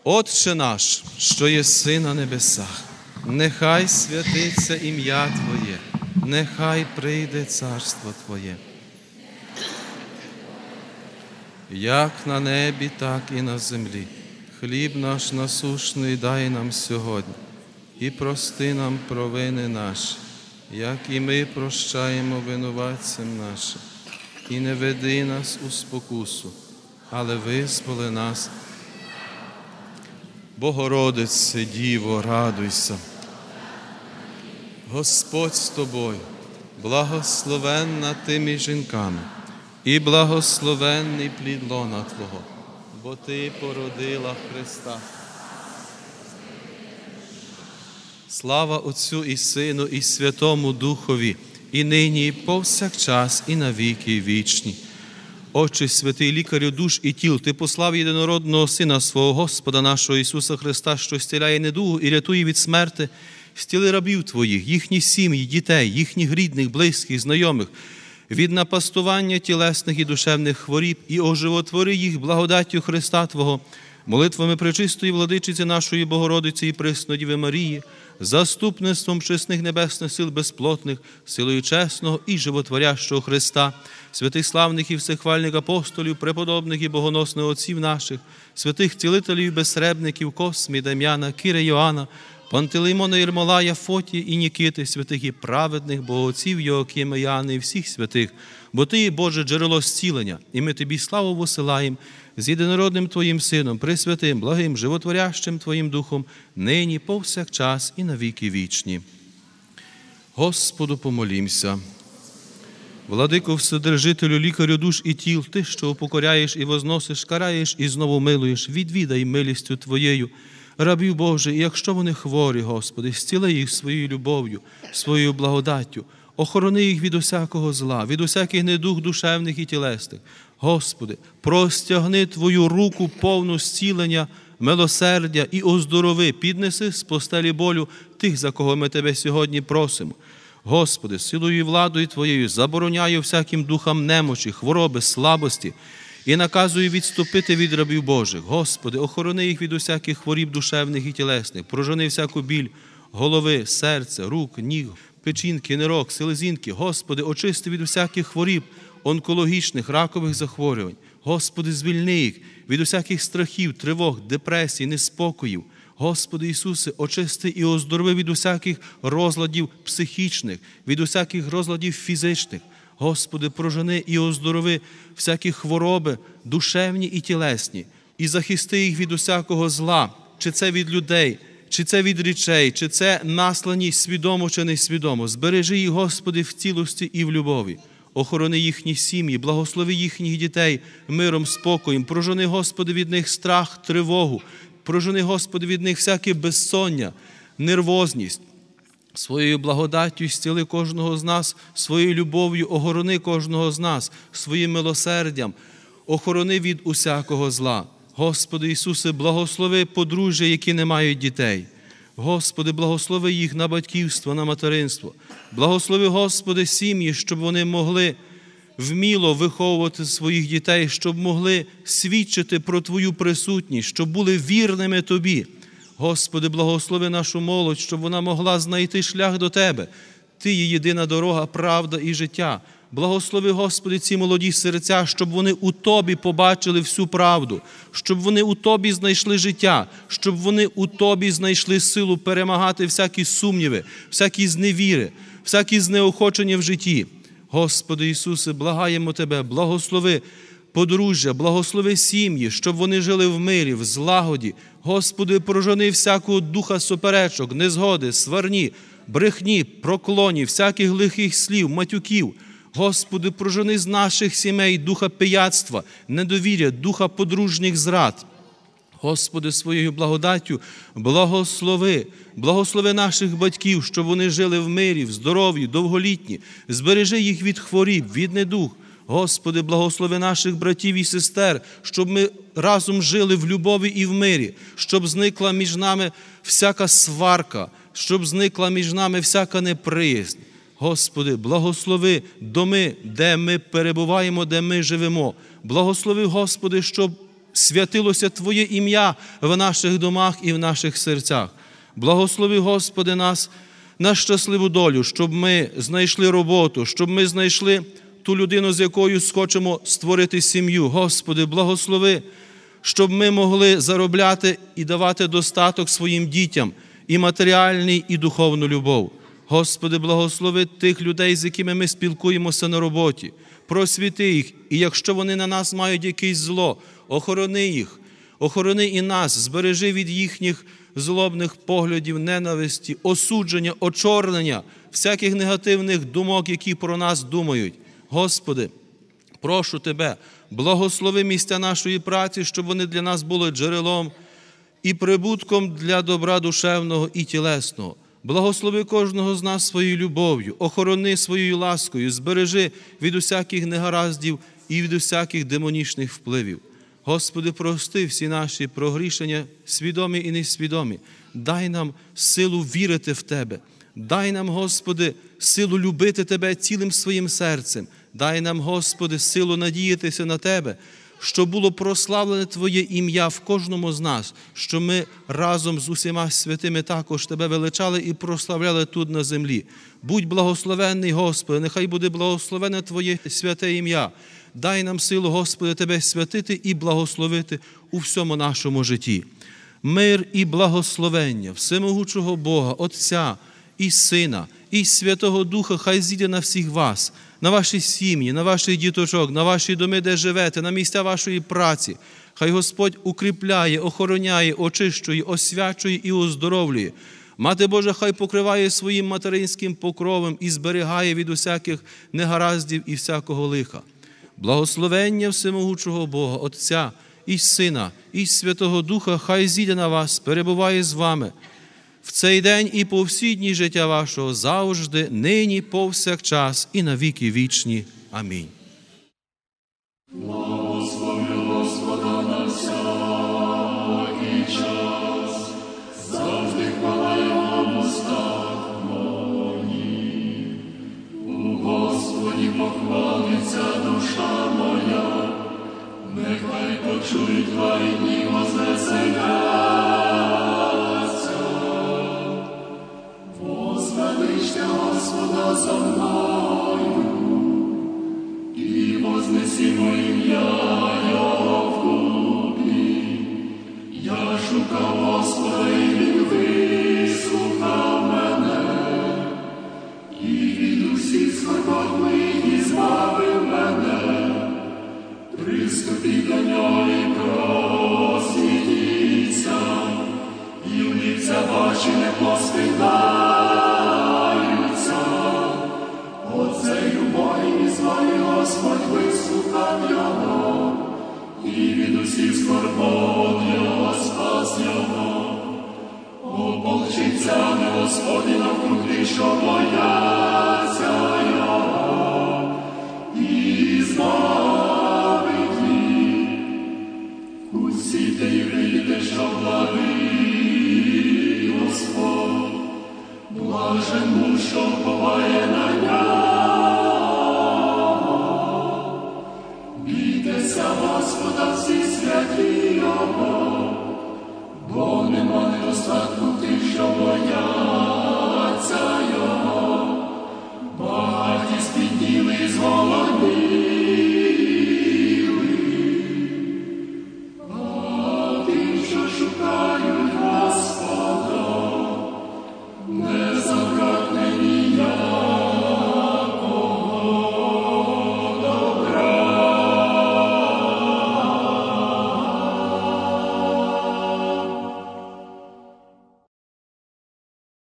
Отче наш, що єси на небесах, нехай святиться ім'я Твоє, нехай прийде царство Твоє. Як на небі, так і на землі. Хліб наш насущний дай нам сьогодні, і прости нам провини наші, як і ми прощаємо винуватцям нашим. І не веди нас у спокусу, але визволи нас. Богородице, Діво, радуйся. Господь з тобою, благословенна ти між жінками, і благословенний плід лона Твого, бо Ти породила Христа. Слава Отцю і Сину, і Святому Духові, і нині, і повсякчас, і на віки вічні. Отче святий, лікарю душ і тіл, Ти послав єдинородного Сина свого Господа нашого Ісуса Христа, що зціляє недугу і рятує від смерти, зціли рабів Твоїх, їхні сім'ї, дітей, їхніх рідних, близьких, знайомих, від напастування тілесних і душевних хворіб, і оживотвори їх благодаттю Христа Твого, молитвами пречистої владичиці нашої Богородиці і Преснодіви Марії, заступництвом чесних небесних сил безплотних, силою чесного і животворящого Христа, святих славних і всехвальних апостолів, преподобних і богоносних отців наших, святих цілителів і безсребників Космі, Дам'яна, Кири, Йоанна, Пантелеймона, Єрмолая, Фотія і Нікити, святих і праведних богоотців Йоакима, Яни і всіх святих, бо Ти є, Боже, джерело зцілення, і ми Тобі славу восилаємо з єдинородним Твоїм Сином, пресвятим, благим, животворящим Твоїм Духом, нині, повсякчас і на віки вічні. Господу помолімся. Владико Вседержителю, лікарю душ і тіл, Ти, що упокоряєш і возносиш, караєш і знову милуєш, відвідай милістю Твоєю рабів Божих, і якщо вони хворі, Господи, зціли їх своєю любов'ю, своєю благодаттю, охорони їх від усякого зла, від усяких недуг душевних і тілесних. Господи, простягни Твою руку повну зцілення, милосердя і оздорови, піднеси з постелі болю тих, за кого ми Тебе сьогодні просимо. Господи, силою і владою Твоєю забороняю всяким духам немочі, хвороби, слабості і наказую відступити від рабів Божих. Господи, охорони їх від усяких хворіб душевних і тілесних, прожени всяку біль голови, серця, рук, ніг, печінки, нирок, селезінки. Господи, очисти від усяких хворіб, онкологічних, ракових захворювань. Господи, звільни їх від усяких страхів, тривог, депресій, неспокоїв. Господи Ісусе, очисти і оздорови від усяких розладів психічних, від усяких розладів фізичних. Господи, прожени і оздорови всякі хвороби, душевні і тілесні, і захисти їх від усякого зла, чи це від людей, чи це від речей, чи це наслані свідомо чи несвідомо. Збережи їх, Господи, в цілості і в любові. Охорони їхні сім'ї, благослови їхніх дітей миром, спокоєм. Прожени, Господи, від них страх, тривогу. Прожени, Господи, від них всяке безсоння, нервозність. Своєю благодаттю зціли кожного з нас, своєю любов'ю огорони кожного з нас, своїм милосердям, охорони від усякого зла. Господи Ісусе, благослови подружжя, які не мають дітей. Господи, благослови їх на батьківство, на материнство. Благослови, Господи, сім'ї, щоб вони могли вміло виховувати своїх дітей, щоб могли свідчити про Твою присутність, щоб були вірними Тобі. Господи, благослови нашу молодь, щоб вона могла знайти шлях до Тебе. Ти є єдина дорога, правда і життя. Благослови, Господи, ці молоді серця, щоб вони у Тобі побачили всю правду, щоб вони у Тобі знайшли життя, щоб вони у Тобі знайшли силу перемагати всякі сумніви, всякі зневіри, всякі знеохочення в житті. Господи Ісусе, благаємо Тебе, благослови подружжя, благослови сім'ї, щоб вони жили в мирі, в злагоді. Господи, прожени всякого духа суперечок, незгоди, сварні, брехні, проклонів, всяких лихих слів, матюків. Господи, прожени з наших сімей духа пияцтва, недовір'я, духа подружніх зрад. Господи, своєю благодаттю благослови наших батьків, щоб вони жили в мирі, в здоров'ї, довголітні. Збережи їх від хворіб, від недуг. Господи, благослови наших братів і сестер, щоб ми разом жили в любові і в мирі, щоб зникла між нами всяка сварка, щоб зникла між нами всяка неприязнь. Господи, благослови доми, де ми перебуваємо, де ми живемо. Благослови, Господи, щоб святилося Твоє ім'я в наших домах і в наших серцях. Благослови, Господи, нас на щасливу долю, щоб ми знайшли роботу, щоб ми знайшли ту людину, з якою схочемо створити сім'ю. Господи, благослови, щоб ми могли заробляти і давати достаток своїм дітям, і матеріальний, і духовну любов. Господи, благослови тих людей, з якими ми спілкуємося на роботі. Просвіти їх, і якщо вони на нас мають якесь зло, охорони їх, охорони і нас, збережи від їхніх злобних поглядів, ненависті, осудження, очорнення, всяких негативних думок, які про нас думають. Господи, прошу Тебе, благослови місця нашої праці, щоб вони для нас були джерелом і прибутком для добра душевного і тілесного. Благослови кожного з нас своєю любов'ю, охорони своєю ласкою, збережи від усяких негараздів і від усяких демонічних впливів. Господи, прости всі наші прогрішення, свідомі і несвідомі. Дай нам силу вірити в Тебе. Дай нам, Господи, силу любити Тебе цілим своїм серцем. Дай нам, Господи, силу надіятися на Тебе, щоб було прославлене Твоє ім'я в кожному з нас, що ми разом з усіма святими також Тебе величали і прославляли тут на землі. Будь благословенний, Господи, нехай буде благословене Твоє святе ім'я. Дай нам силу, Господи, Тебе святити і благословити у всьому нашому житті. Мир і благословення всемогучого Бога, Отця і Сина, і Святого Духа хай зійде на всіх вас, на ваші сім'ї, на ваших діточок, на ваші доми, де живете, на місця вашої праці. Хай Господь укріпляє, охороняє, очищує, освячує і оздоровлює. Мати Божа хай покриває своїм материнським покровом і зберігає від усяких негараздів і всякого лиха. Благословення всемогучого Бога, Отця і Сина, і Святого Духа хай зійде на вас, перебуває з вами в цей день і по всі дні життя вашого завжди, нині, повсякчас і на віки вічні. Амінь. Благослови Господа на всякий час, завжди хвала Його в устах моїх. У Господі похвалиться душа моя, нехай почують рідні возвеселяться. Возвеличте Господа зо мною, і вознесімо ім'я Його в купі. Я шукав Господа, і Він вислухав мене, і від усіх скорбот моїх і збавив мене. Приступіть до Нього і просвітіться, і в лиця ваші не поспитаються. Оцею моїм із вами Господь вислухав Його, і від усіх скорбот Його спас Його. Ополчиться не Господі навкруг тих, що бояться Його, і збавить їх. Усі те й вийде, що благий Господь, блажен муж, що уповає на Нього.